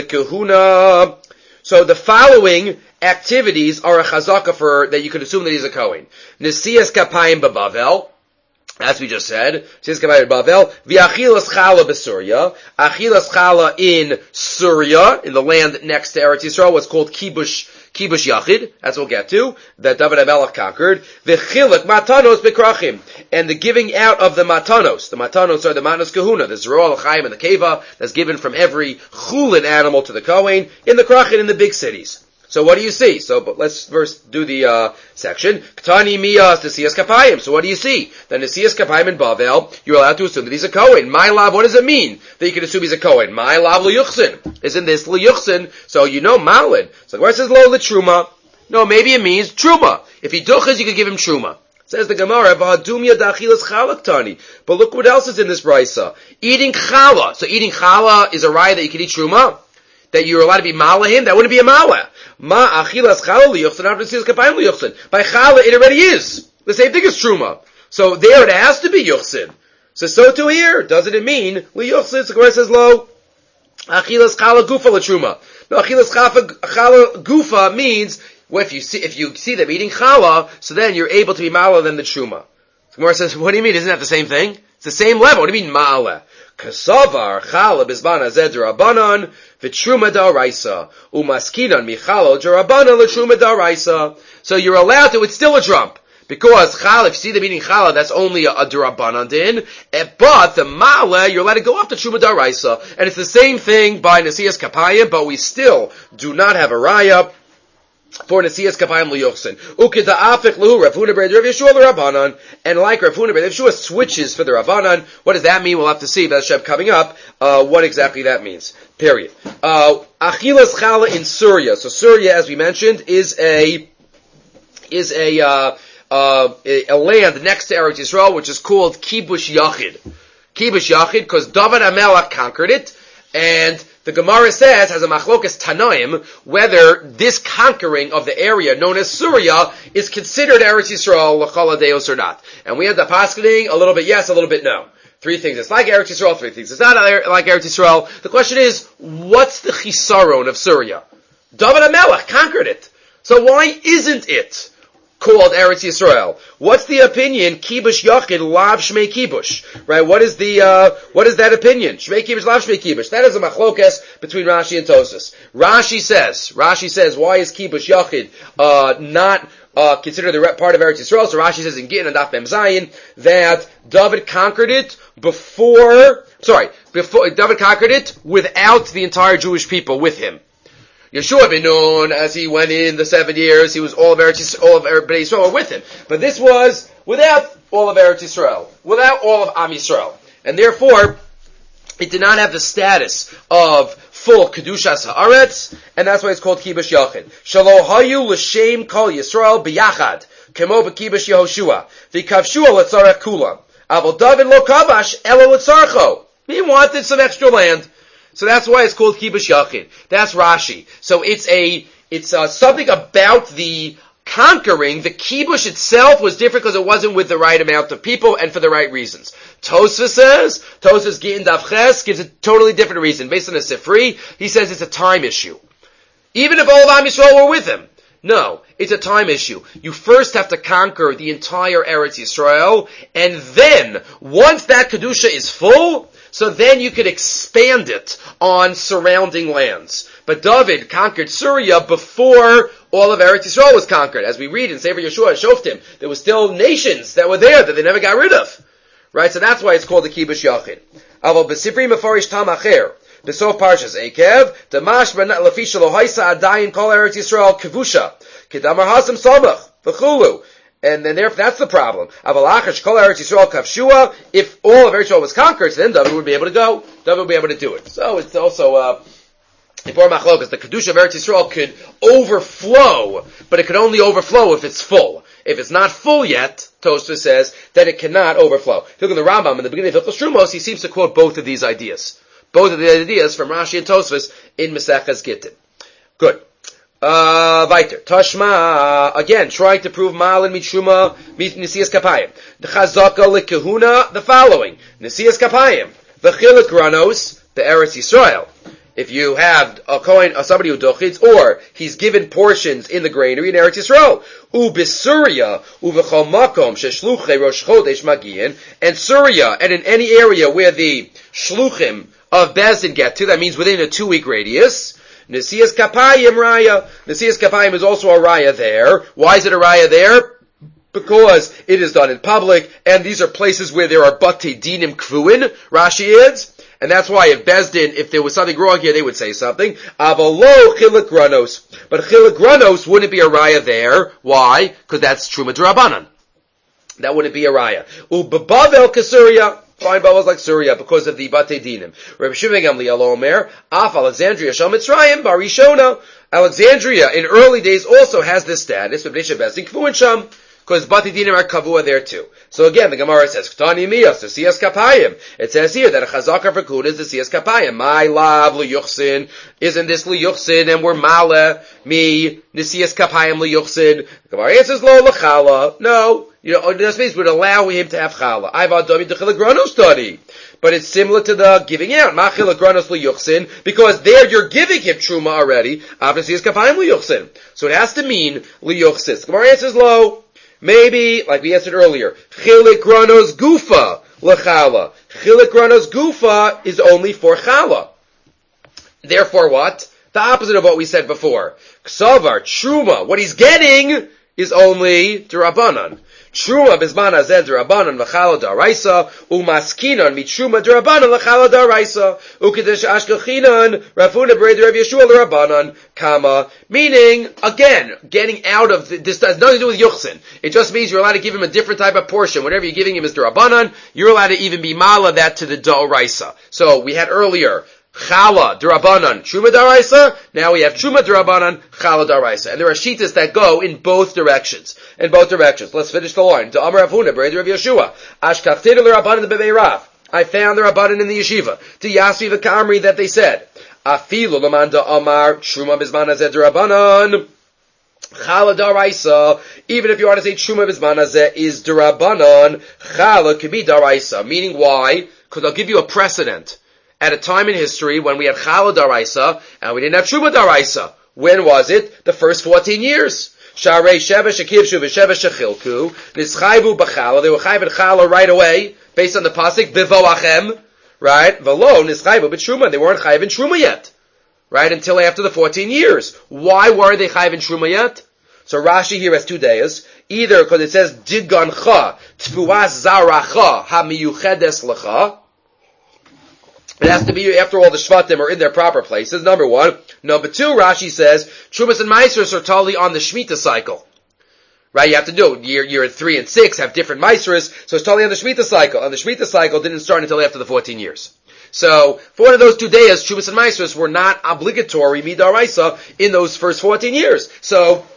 A: likahuna. So the following activities are a chazaka for, that you could assume that he's a Kohen. Nesiyas kapayim babavel, as we just said. Nesiyas kapayim babavel. V'achilas chala b'Surya. Achilas chala in Syria, in the land next to Eretz Yisrael, what's called kibush, kibush yachid. That's what we'll get to. That David HaMelech conquered. V'chilek matanos b'krachim. And the giving out of the matanos. The matanos are the manos kahuna, the zerah l'chaim and the keva, that's given from every chulin animal to the Kohen, in the krachin in the big cities. So what do you see? So, but let's first do the, uh, section. Ktani miyas nesiyas kapayim. So what do you see? The nesiyas kapayim in Bavel, you're allowed to assume that he's a Kohen. My lav, what does it mean that you can assume he's a Kohen? My lav liyuchsin. Isn't this liyuchsin? So you know malin. So where it says lo litruma? No, maybe it means truma. If he duchas, you could give him truma. Says the Gemara, v'hadumya dachilas chala ktani. But look what else is in this brisa. Eating chala. So eating chala is a raya that you can eat truma? That you're allowed to be malahim? That wouldn't be a malah. Ma achilas chala liyuchsin, after nesiyas kapayim liyuchsin. By chala, it already is. The same thing as truma. So there it has to be yuchsin. So so too here. Doesn't it mean liyuchsin? So the Gemara says lo. Achilas chala gufa latruma. No, achilas chala gufa means, well, if you see, if you see them eating chala, so then you're able to be ma'ala than the truma. The Gemara says, what do you mean? Isn't that the same thing? It's the same level. What do you mean ma'ala? Kasavar chala bizbana zed rabbanon v'truma da'araisa umaskinan michalo da'rabbanon l'truma da'araisa. So you're allowed to. It's still a trump. Because challah, if you see them eating challah, that's only a, a d'rabbanan din. But the ma'aleh, you're allowed to go up to truma da'araisa. And it's the same thing by nesiyas kapayim, but we still do not have a raya for Nesias Kapayim L'Yochsin. Ukida Afik L'Hu, Rav Huna B'Rav Yeshua L'Rabbanan, and like Rav Huna B'Rav Yeshua switches for the Rabbanan. What does that mean? We'll have to see, B'ez Hashem, coming up, uh, what exactly that means. Period. Uh, Achilas Chala in Surya. So Surya, as we mentioned, is a, is a, uh, uh, a, a land next to Eretz Yisrael, which is called Kibush Yachid. Kibush Yachid, because David HaMelech conquered it, and the Gemara says, has a machlokas Tanaim, whether this conquering of the area known as Surya is considered Eretz Yisrael l'chol hadeos or not. And we end up asking a little bit yes, a little bit no. Three things it's like Eretz Yisrael, three things it's not like Eretz Yisrael. The question is, what's the chisaron of Surya? David HaMelech conquered it. So why isn't it called Eretz Yisrael? What's the opinion? Kibush Yachid lav Shmei Kibush. Right? What is the, uh, what is that opinion? Shmei Kibush lav Shmei Kibush. That is a machlokas between Rashi and Tosas. Rashi says, Rashi says, why is Kibush Yachid, uh, not, uh, considered the part of Eretz Yisrael? So Rashi says in Gittin and Daf Mem Zayin that David conquered it before, sorry, before, David conquered it without the entire Jewish people with him. Yeshua ben Nun, as he went in the seven years, he was all of Eretz Yisrael, all of Eretz Yisrael were with him. But this was without all of Eretz Yisrael, without all of Am Yisrael. And therefore, it did not have the status of full Kedushas Haaretz, and that's why it's called Kibush Yachid. Shalo hayu l'shem kol Yisrael b'yachad, kemo b'kibush Yehoshua, v'kavshua l'tzarech kulam. Avol David lo kabash elo l'tzarcho. He wanted some extra land. So that's why it's called Kibush Yachid. That's Rashi. So it's a, it's uh, something about the conquering. The Kibush itself was different because it wasn't with the right amount of people and for the right reasons. Tosfos says, Tosfos Gittin Daf Ches gives a totally different reason. Based on a Sifri, he says it's a time issue. Even if all of Am Yisrael were with him. No, it's a time issue. You first have to conquer the entire Eretz Yisrael, and then, once that Kedusha is full, so then you could expand it on surrounding lands. But David conquered Surya before all of Eretz Yisrael was conquered. As we read in Sefer Yeshua and Shoftim, there were still nations that were there that they never got rid of. Right? So that's why it's called the Kibush Yachid. Aval b'sifri mefarish tam acher. B'sof parshas Ekev, Damash lefi shelo haisa adayin kol Eretz Yisrael kavusha. Kedamar hasam samach. V'chulu. And then therefore that's the problem. If all of Eretz Yisrael was conquered, so then David would be able to go. David would be able to do it. So it's also, uh, before Machlokas, the Kedusha of Eretz Yisrael could overflow, but it could only overflow if it's full. If it's not full yet, Tosfos says, then it cannot overflow. If you look at the Rambam in the beginning of Hilchos Trumos, he seems to quote both of these ideas. Both of the ideas from Rashi and Tosfos in Maseches Gittin. Good. Uh, weiter. Tashma, again, trying to prove Malin Mitshuma, Nesias Kapayim. The Chazaka Lekehuna, the following. Nesias Kapayim. The Chilik Granos, the Eretz Yisrael. If you have a coin, uh, somebody who dochits, or he's given portions in the granary in Eretz Yisrael, u b'Surya, u v'chol makom, sheshluchei rosh chodesh magiyin, and Surya, and in any area where the shluchim of Bezdin get to, that means within a two-week radius, Nesias Kapayim Raya. Nesias Kapayim is also a Raya there. Why is it a Raya there? Because it is done in public, and these are places where there are Batei Dinim Kvuin, Rashi adds, and that's why if Bezdin, if there was something wrong here, they would say something. Avalo Chilik Granos. But Chilik Granos wouldn't be a Raya there. Why? Because that's Truma D'Rabbanan. That wouldn't be a Raya. U'bebavel Kasuria. Fine bubbles like Surya because of the Batei Dinim. Reb Shimon Gamliel Omer, Af Alexandria Shal Mitzrayim Barishona. Alexandria in early days also has this status of Nisha Bezdin Kvuin Sham, because Batei Dinim are Kavua there too. So again, the Gemara says, Ktani Miyas, the Siyas Kapayim. It says here that a Chazaka for Kun is the Siyas Kapayim. My love, Liyuchsin. Isn't this Liyuchsin? And we're Mala, me, the Siyas Kapayim Liyuchsin. The Gemara answers, Lo L'chala. No. You know, this means would allow him to have challah. I've adami the chilagranos study. But it's similar to the giving out. Ma chilagranos liyuchsin. Because there you're giving him truma already. Obviously it's kapayim liyuchsin. So it has to mean liyuchsis. The Gemara answers low. Maybe, like we answered earlier, chilagranos gufa lechala. Chilagranos gufa is only for challah. Therefore what? The opposite of what we said before. Ksavar, truma, what he's getting is only d'Rabbanan. Truma bizman hazeh d'Rabbanan v'chala d'Oraisa, umaskinan mitruma d'Rabbanan l'chala d'Oraisa, ukedesh ashkelchinan rafuna b'rei d'Rav Yeshua l'Rabbanan kama. Meaning, again, getting out of the, this has nothing to do with yuchsin. It just means you're allowed to give him a different type of portion. Whatever you're giving him is d'Rabbanan, you're allowed to even be mala that to the d'Oraisa. So we had earlier Chala d'Rabbanan, Truma d'Oraisa. Now we have Truma d'Rabbanan, Chala d'Oraisa. And there are shittas that go in both directions. In both directions. Let's finish the line. D'Amar Rav Huna, B'rei Rav Yeshua. Ashkachtinu l'Rabbanan b'Bei Rav. I found the Rabbanan in the yeshiva. To Yasvi v'Kamri that they said, Afilu l'man d'Amar, Truma b'zman hazeh d'Rabbanan, Chala d'Oraisa. Even if you want to say Truma b'zman hazeh is d'Rabbanan, Chala could be d'Oraisa. Meaning why? Because I'll give you a precedent. At a time in history when we had Chala d'Oraisa and we didn't have Truma d'Oraisa. When was it? The first fourteen years. Sharei Sheva Shekivshu v'Sheva Shechilku Nischayvu b'Chala. They were chayv in Chala right away, based on the pasuk B'Voachem, right? V'lo Nischayvu b'Truma. They weren't chayv in Truma yet, right? Until after the fourteen years. Why weren't they chayv in Truma yet? So Rashi here has two days. Either because it says Digancha Tfuas Zaracha HaMiyuchedes Lecha. It has to be after all the Shvatim are in their proper places, number one. Number two, Rashi says, Trumas and Maasros are totally on the Shemitah cycle. Right? You have to do, year, year three and six have different Maasros, so it's totally on the Shemitah cycle. And the Shemitah cycle didn't start until after the fourteen years. So, for one of those two days, Trumas and Maasros were not obligatory midaraisa in those first fourteen years. So,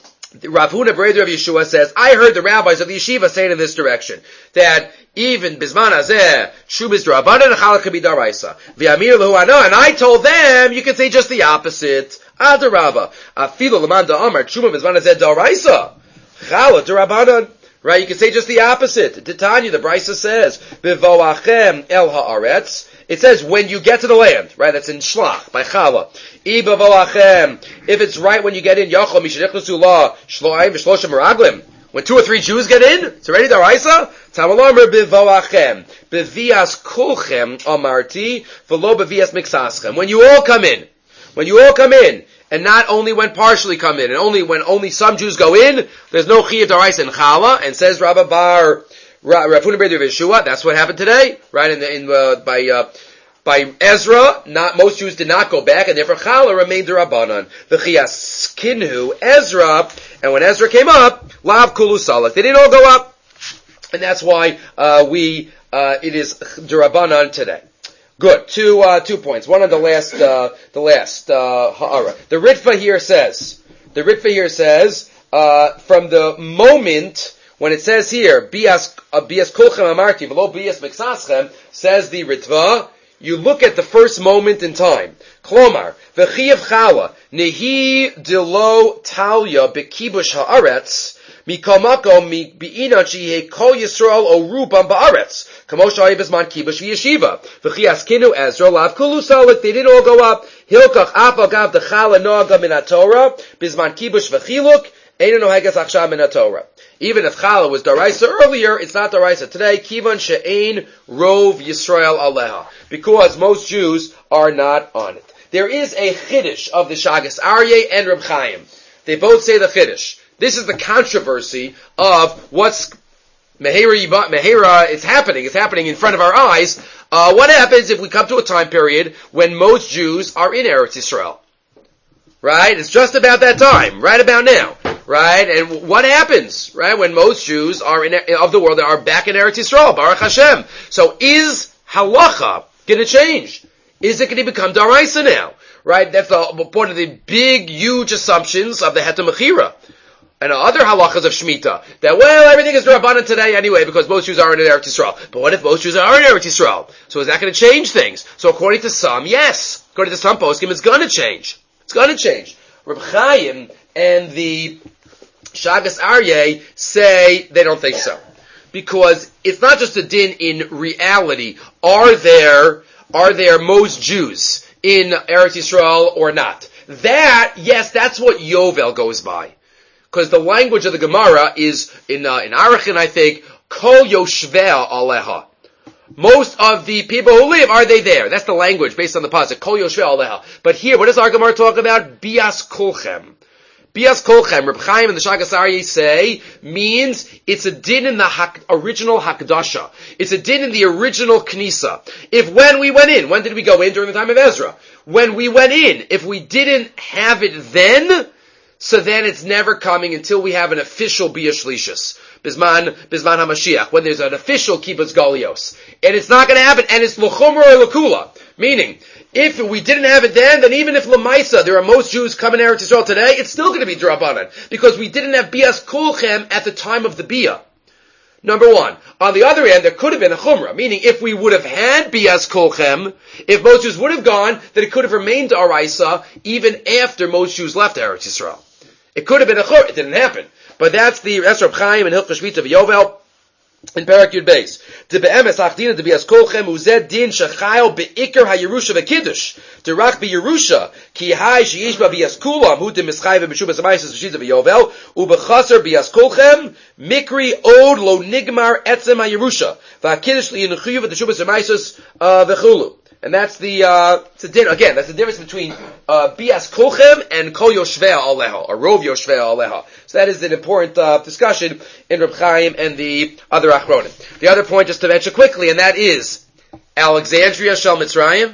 A: Rav Huna B'rei Rav Yeshua says, I heard the rabbis of the yeshiva saying in this direction, that even Bizman Hazeh, Trumas d'Rabbanan and Chala could be d'Oraisa. V'amir lehu ano, and I told them, you can say just the opposite. Adarabba. Afilu l'man da'amar, Truma Bizman Hazeh d'Oraisa. Chala d'Rabbanan. Right, you can say just the opposite. Titania, the Brisa says, V'voachem el ha'aretz. It says, when you get to the land, right, that's in Shlach, by Chala. I b'voachem. If it's right when you get in, Yachol mishenichnusu la, shloim v'shloshem meraglim. When two or three Jews get in, it's already d'Oraisa. Tamalomer b'voachem. B'vias kulchem amarti, v'lo b'vias mixaschem. When you all come in, when you all come in, and not only when partially come in, and only when only some Jews go in, there's no chiyuv d'Oraisa in Chala, and says Rabba Bar, Rav Huna B'rei Rav Yeshua, that's what happened today, right, in the, in, uh, by, uh, by Ezra, not, most Jews did not go back, and therefore Chala remained d'Rabbanan. V'chiyas kinhu Ezra, and when Ezra came up, Lav Kulu Salak, they didn't all go up, and that's why, uh, we, uh, it is d'Rabbanan today. Good. Two, uh, two points. One on the last, uh, the last, uh, ha'ara. The Ritva here says, the Ritva here says, uh, from the moment, when it says here, bias, uh, bias kulchem amarti, v'lo bias mixaschem, says the Ritva, you look at the first moment in time. Klomar, v'chiyav chala, nehi dilo talya bekibush ha'aretz, mikamako mi bi'ina chihe kol Yisrael o rubam ba'aretz. Kamosha ibisman kibush v'yeshiva. V'chias kinu Ezra lav kulu salik. They didn't all go up. Hilkach apagav dechala noaga min haTorah. Bisman kibush v'chiluk. Einu nohegas achshav min haTorah. Even if Chala was d'Oraisa earlier, it's not d'Oraisa today. Kivan she'ein rov Yisrael aleha. Because most Jews are not on it. There is a chiddush of the Shagas Aryeh and Reb Chaim. They both say the chiddush. This is the controversy of what's Mehera, Mehera, it's happening. It's happening in front of our eyes. Uh, what happens if we come to a time period when most Jews are in Eretz Yisrael? Right? It's just about that time. Right about now. Right? And what happens? Right? When most Jews are in, of the world are back in Eretz Yisrael. Baruch Hashem. So is halacha going to change? Is it going to become d'Oraisa now? Right? That's the, one of the big, huge assumptions of the Heter Mechira. And other halachas of Shemitah, that, well, everything is d'Rabbanan today anyway, because most Jews aren't in Eretz Yisrael. But what if most Jews are in Eretz Yisrael? So is that going to change things? So according to some, yes. According to some poskim, it's going to change. It's going to change. Reb Chaim and the Shagas Aryeh say they don't think so. Because it's not just a din in reality. Are there, are there most Jews in Eretz Yisrael or not? That, yes, that's what Yovel goes by. Because the language of the Gemara is, in uh, in Arachin, I think, Kol Yoshveh Aleha. Most of the people who live, are they there? That's the language based on the pasuk, Kol Yoshveh Aleha. But here, what does our Gemara talk about? Bias Kulchem. Bias kolchem, Reb Chaim and the Shagas Aryeh say, means it's a din in the hak, original Hakdasha. It's a din in the original Knisa. If when we went in, when did we go in? During the time of Ezra. When we went in, if we didn't have it then, so then it's never coming until we have an official Bia Shlishis. Bisman, Bisman HaMashiach, when there's an official Kibbutz Galios. And it's not going to happen, and it's L'chumra or L'kula. Meaning, if we didn't have it then, then even if Lamaisa, there are most Jews coming to Eretz Yisrael today, it's still going to be Drabanan. Because we didn't have Bias Kulchem at the time of the Bia. Number one. On the other end, there could have been a Chumrah. Meaning, if we would have had Bias Kulchem, if most Jews would have gone, then it could have remained Araisa even after most Jews left Eretz Yisrael. It could have been a Chumrah. It didn't happen. But that's the, that's Reb Chaim and Hilchah Shmita V'Yovel in Parak Yud Beis. To be'emes achdina to bias kolchem uzed din shechayil be'ikar ha'yerusha v'kiddush. To rach be'yerusha ki hai sheyish ba bias kulam hu de mischayv b'shubas ha'maises v'shitza v'yovel u'bechaser bias kolchem mikri od lo nigmar etzem ha'yerusha v'ha'kiddush li'yinuchuyu v'shubas ha'maises v'chulu. And that's the, uh, it's a din, again, that's the difference between, uh, Bias Kolchem and Kol Yoshvei Aleha, or Rov Yoshvei Aleha. So that is an important, uh, discussion in Reb Chaim and the other Achronim. The other point, just to mention quickly, and that is, Alexandria Shel Mitzrayim.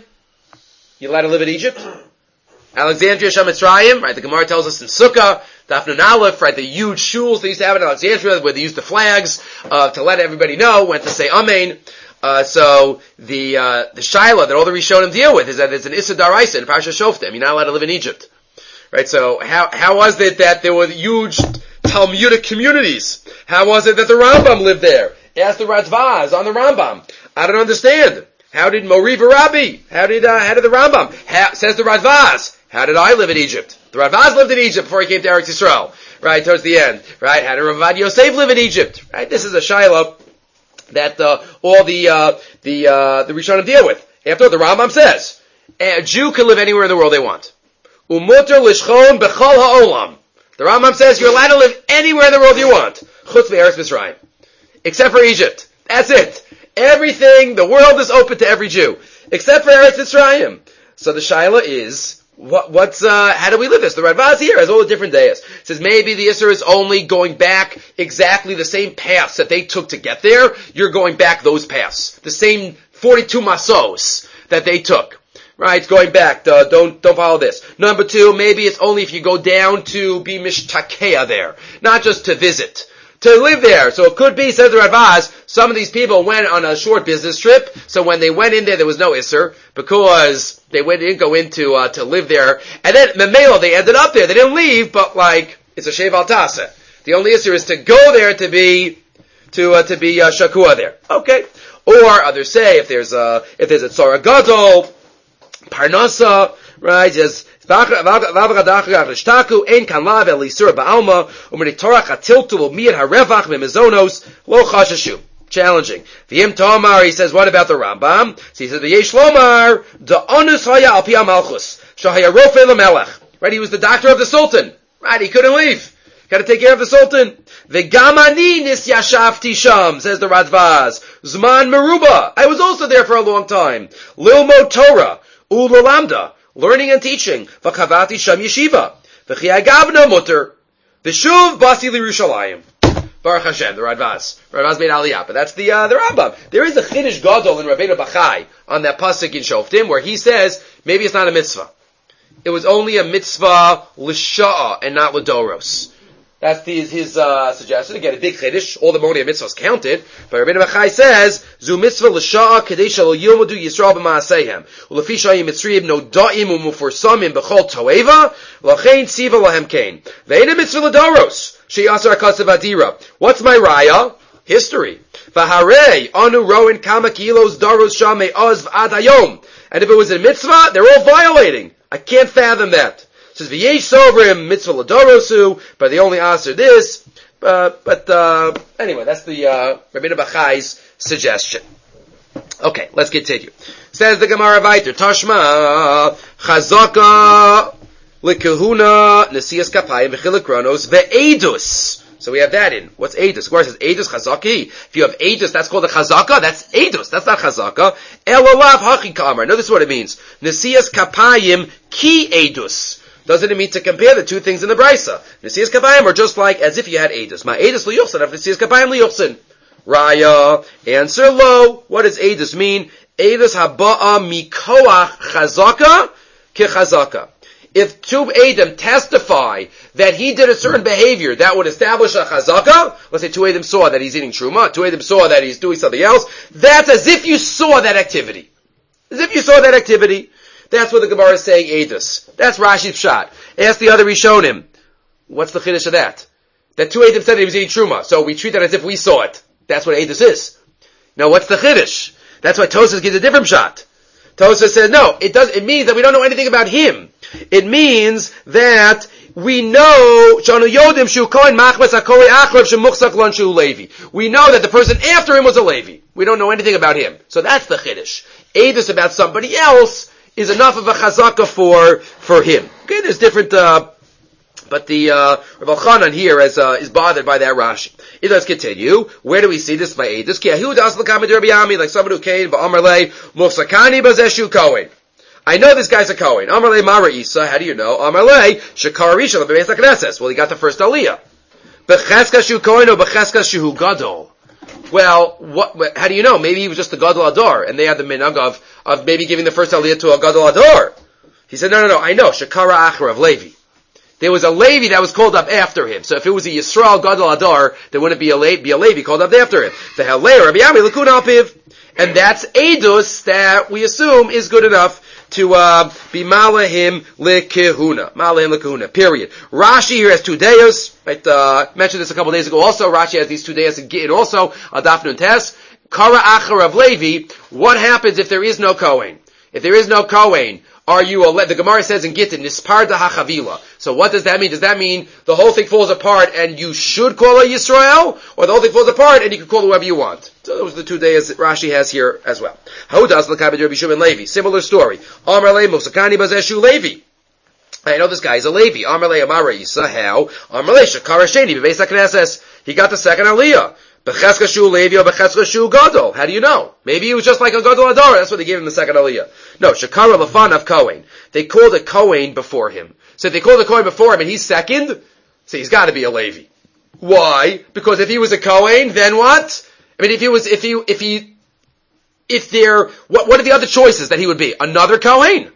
A: You allowed to live in Egypt? Alexandria Shel Mitzrayim, right, the Gemara tells us in Sukkah, Daf Nun Aleph, right, the huge shuls they used to have in Alexandria, where they used the flags, uh, to let everybody know when to say Amen. Uh, so the uh, the shaila that all the Rishonim deal with is that it's an Issa Daraisa in Parsha Shoftim. You're not allowed to live in Egypt, right? So how how was it that there were huge Talmudic communities? How was it that the Rambam lived there? Ask the Radvaz on the Rambam. I don't understand. How did Mori Rabbi? How did uh, how did the Rambam? How, says the Radvaz. How did I live in Egypt? The Radvaz lived in Egypt before he came to Eretz Yisrael. Right towards the end. Right? How did Ravad Yosef live in Egypt? Right? This is a shaila that uh, all the uh, the uh, the Rishonim deal with. After all, the Rambam says a Jew can live anywhere in the world they want. Umuter lishchon bechol ha'olam. The Rambam says you're allowed to live anywhere in the world you want, chutz ve'eretz Mitzrayim, except for Egypt. That's it. Everything, the world is open to every Jew, except for Eretz Mitzrayim. So the shaila is, what, what's, uh, how do we live this? The Radvaz here has all the different days. It says maybe the Isser is only going back exactly the same paths that they took to get there. You're going back those paths. The same forty-two masos that they took. Right? Going back. Uh, don't, don't follow this. Number two, maybe it's only if you go down to be mishtakea there. Not just to visit. To live there. So it could be, says the Radvaz, some of these people went on a short business trip, so when they went in there, there was no Isser, because they went, didn't go into, uh, to live there, and then, Memelo, they ended up there, they didn't leave, but like, it's a Shev Al Tasa. The only Isser is to go there to be, to, uh, to be, uh, Shakua there. Okay. Or, others say, if there's a, if there's a Tzara Gadol, Parnasa, right, just, challenging. V'yim Tomar, he says, what about the Rambam? So he says, the Yesh Lomar, the onus haya al pi malchus, shahaya rofe lemelech. Right, he was the doctor of the Sultan. Right, he couldn't leave. Got to take care of the Sultan. V'gamani nis yashavti sham, says the Radvaz. Zman meruba, I was also there for a long time. Lilmo Torah, ulalamda, learning and teaching. V'chavati sham yeshiva. V'chiagavna mutter. V'shuv basi l'Yerushalayim. Baruch Hashem, the Radvaz. Radvaz made Aliyah. But that's the, uh, the Rambam. There is a Chiddush Gadol in Rabbeinu Bachai on that pasuk in Shoftim where he says, maybe it's not a mitzvah. It was only a mitzvah l'sha'a and not l'doros. That's the, his, uh, suggestion. Again, a big Chiddush. All the Moni mitzvahs counted. But Rabbeinu Bachai says, Zu mitzvah l'sha'a kadei shelo yilmudu Yisrael b'ma'aseihem. U'lefi shayim mitzriyim no da'im u'mufursamim b'chol to'eva. L'chein tziva lahem kein. Ve'ena mitzvah l'doros. What's my raya? History. Vaharei anu roin kama kilos daros shame oz v'adayom. And if it was a mitzvah, they're all violating. I can't fathom that. It says v'yesh sovrim mitzvah l'dorosu, but they only answer this. Uh, but uh, anyway, that's the uh, Rabbeinu Bachai's suggestion. Okay, let's continue. Says the Gemara Vayter Tashma Chazaka. L'kehuna nesias kapayim v'chilik kronos ve'edus. So we have that in. What's edus? Where it says edus chazaki. If you have edus, that's called a chazaka. That's edus. That's not chazaka. Elolav hachi kamar. No, this is what it means. Nesias kapayim ki edus. doesn't it mean to compare the two things in the Brisa? Nesias Kapayim are just like as if you had Eidos. Ma Eidos liyuchsin, af Nesias Kapayim liyuchsin. Raya, answer lo. What does Eidos mean? Eidos haba'a mikoach chazaka ke chazaka. If two Edom testify that he did a certain behavior that would establish a chazaka, let's say two Edom saw that he's eating truma, two Edom saw that he's doing something else, that's as if you saw that activity. As if you saw that activity. That's what the Gemara is saying, Eidos. That's Rashi's pshat. Ask the other Rishonim. What's the chiddush of that? That two Edom said that he was eating truma, so we treat that as if we saw it. That's what Eidos is. Now what's the chiddush? That's why Tosas gives a different shot. Tosas says, no, it does, it means that we don't know anything about him. It means that we know, we know that the person after him was a Levi. We don't know anything about him. So that's the chiddush. Eidos about somebody else is enough of a chazaka for, for him. Okay, there's different, uh, but the, uh, Rav Elchanan here is, uh, is bothered by that Rashi. It does continue. Where do we see this by Eidos? Like someone who came, Ba'amarle, Mufsakani Bazeshu Kohen. I know this guy's a Kohen. Amarle Mara Isa, how do you know? Amarle, Shekar Rishon, Bebeis HaKnesses. Well, he got the first Aliyah. Becheska Shu Kohen or Becheska Shu Gadol. Well, what, how do you know? Maybe he was just a Gadol Ador, and they had the minhag of, of maybe giving the first Aliyah to a Gadol Ador. He said, no, no, no, I know, Shekara Achra of Levi. There was a Levi that was called up after him. So if it was a Yisrael Gadol Ador, there wouldn't be a, Le- be a Levi called up after him. The Halei Rabbi Yami Lakun Alpiv. And that's Eidos that we assume is good enough to uh, be Malahim Lekehuna. Malahim Lekehuna, period. Rashi here has two deyos. Right, uh, mentioned this a couple days ago also. Rashi has these two deyos in Gittin also. Adaf Nun Tes. Kara Achar of Levi. What happens if there is no Kohen? If there is no Kohen, are you a, Le- the Gemara says in Gittin, Nispar da HaChavila. So what does that mean? Does that mean the whole thing falls apart and you should call a Yisrael? Or the whole thing falls apart and you can call whoever you want? So those are the two days that Rashi has here as well. Haudas l'kabed Rabbi Shimon Levi. Similar story. Amar le Mosakani bazeshu Levi. I know this guy is a Levi. Amar le Amara Isa. How? Amar le Shekar Sheni Bebeis HaKnesses. He got the second Aliyah. Becheska Shu Levi or Becheska Shu Gadol. How do you know? Maybe he was just like a Gadol Ador. That's what they gave him the second Aliyah. No, Shekara Lafan of Kohen. They called a Kohen before him. So if they called a Kohen before him and he's second, so he's got to be a Levi. Why? Because if he was a Kohen, then what? I mean, if he was, if he, if he, if there, what, what are the other choices that he would be? Another Kohen?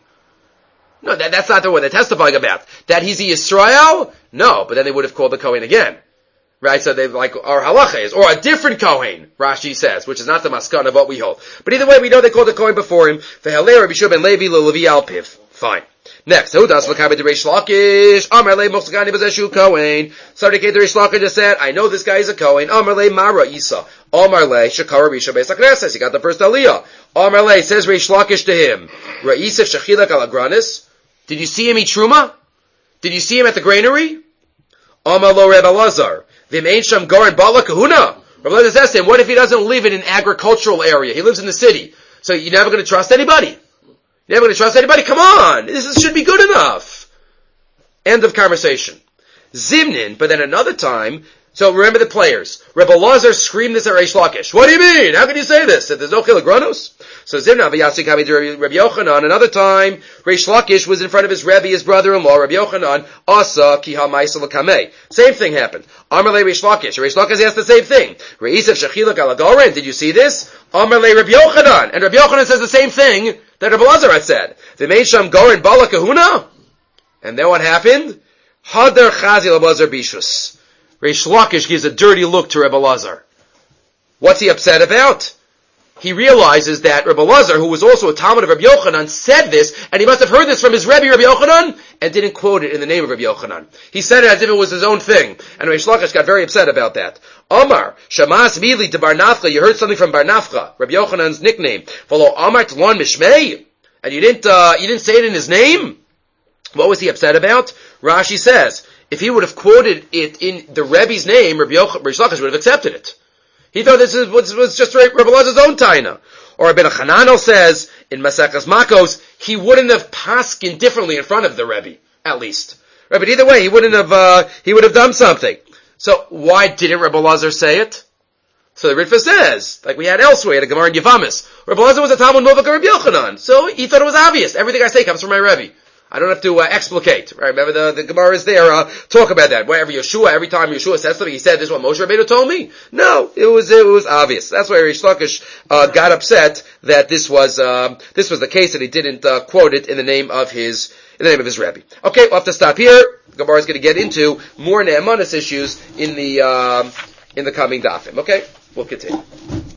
A: No, that, that's not the one they're testifying about. That he's a Yisrael? No, but then they would have called the Kohen again. Right, so they like our halacha is, or a different Kohen, Rashi says, which is not the maskan of what we hold. But either way, we know they called the Kohen before him. Ve'halei Rabbi Shimon Levi leLevi Alpiv. Fine. Next, Hudas l'kabed Reish Lakish. Amar le Mosakani bazeshu Kohen. Somebody came to Reish Lakish and said, I know this guy is a Kohen. Amar le Mara Isa. Amar le Shekara Risha Beis HaKnesses. He got the first Aliyah. Amar le says Reish Lakish to him, Ra'isef Shechilak al Agranis. Did you see him eat truma? Did you see him at the granary? Amar lo Reb Elazar. Vim ain't sham goren bala kahuna. Rabbi Elazar says to him, what if he doesn't live in an agricultural area? He lives in the city. So you're never going to trust anybody? You're never going to trust anybody? Come on! This is, should be good enough. End of conversation. Zimnin, but then another time, so remember the players. Rabbi Elazar screamed this at Reish Lakish. What do you mean? How can you say this? That there's no chilagranos? So Zimna v'yasi kami to Rabbi Yochanan. Another time, Reish Lakish was in front of his Rebbe, his brother-in-law, Rabbi Yochanan. Asa ki ha'maisa l'kamei. Same thing happened. Amar le Reish Lakish. Reish Lakish asked the same thing. Re'isav shechilak ala goren. Did you see this? Amar le Rabbi Yochanan. And Rabbi Yochanan says the same thing that Rabbi Elazar had said. V'mein sham goren bala kahuna. And then what happened? Hadar chazi l'Elazar bishus. Reish Lakish gives a dirty look to Rebbe Elazar. What's he upset about? He realizes that Rebbe Elazar, who was also a Talmud of Rabbi Yochanan, said this, and he must have heard this from his Rebbe, Rabbi Yochanan, and didn't quote it in the name of Rabbi Yochanan. He said it as if it was his own thing, and Reish Lakish got very upset about that. Omar, Shamas Mili to Bar Nafcha, you heard something from Bar Nafcha, Rabbi Yochanan's nickname. Follow Omar Tlon Mishmei, and you didn't, uh, you didn't say it in his name? What was he upset about? Rashi says, if he would have quoted it in the Rebbe's name, Rabbi Reish Lakish would have accepted it. He thought this is, was, was just Rabbi Elazar's own taina. Or Rabbi Hananel says, in Maseches Makos, he wouldn't have paskin differently in front of the Rebbe, at least. Right, but either way, he wouldn't have, uh, he would have done something. So, why didn't Rabbi Elazar say it? So the Ritva says, like we had elsewhere at a Gemara in Yevamis, Rabbi Elazar was a Talmud Novak of Rabbi Yochanan, so he thought it was obvious. Everything I say comes from my Rebbe. I don't have to uh, explicate, right? Remember the, the Gemara is there, uh, talk about that. Wherever Yeshua, every time Yeshua says something, he said, this is what Moshe Rabbeinu told me. No, it was, it was obvious. That's why Rish Lakish, uh, got upset that this was, uh, this was the case that he didn't, uh, quote it in the name of his, in the name of his Rebbe. Okay, we'll have to stop here. Gemara is going to get into more Ne'emanis issues in the, um, in the coming dafim. Okay? We'll continue.